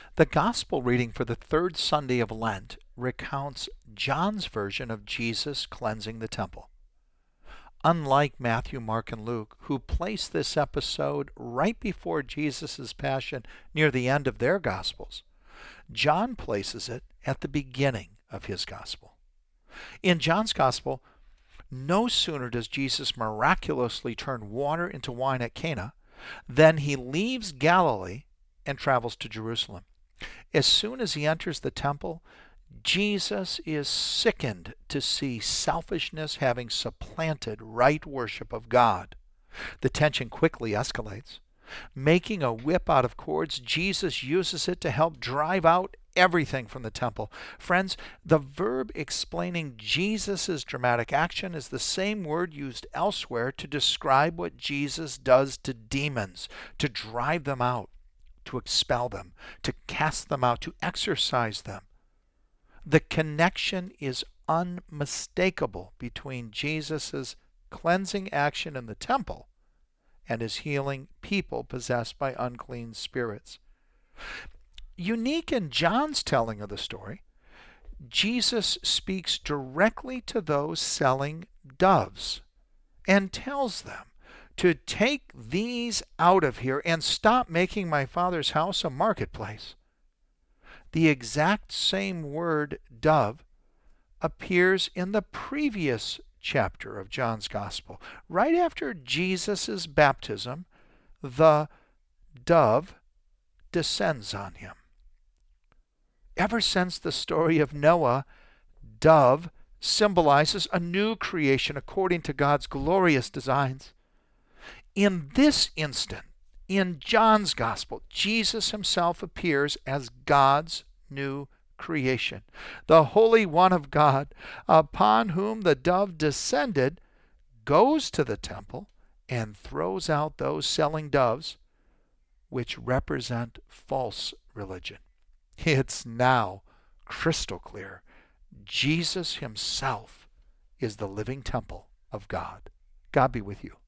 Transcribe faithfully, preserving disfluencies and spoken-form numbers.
The Gospel reading for the third Sunday of Lent recounts John's version of Jesus cleansing the temple. Unlike Matthew, Mark, and Luke, who place this episode right before Jesus' passion near the end of their Gospels, John places it at the beginning of his Gospel. In John's Gospel, no sooner does Jesus miraculously turn water into wine at Cana than he leaves Galilee and travels to Jerusalem. As soon as he enters the temple, Jesus is sickened to see selfishness having supplanted right worship of God. The tension quickly escalates. Making a whip out of cords, Jesus uses it to help drive out everything from the temple. Friends, the verb explaining Jesus' dramatic action is the same word used elsewhere to describe what Jesus does to demons, to drive them out, to expel them, to cast them out, to exorcise them. The connection is unmistakable between Jesus' cleansing action in the temple and his healing people possessed by unclean spirits. Unique in John's telling of the story, Jesus speaks directly to those selling doves and tells them to take these out of here and stop making my Father's house a marketplace. The exact same word, dove, appears in the previous chapter of John's Gospel. Right after Jesus' baptism, the dove descends on him. Ever since the story of Noah, dove symbolizes a new creation according to God's glorious designs. In this instant, in John's Gospel, Jesus himself appears as God's new creation. The Holy One of God, upon whom the dove descended, goes to the temple and throws out those selling doves, which represent false religion. It's now crystal clear. Jesus himself is the living temple of God. God be with you.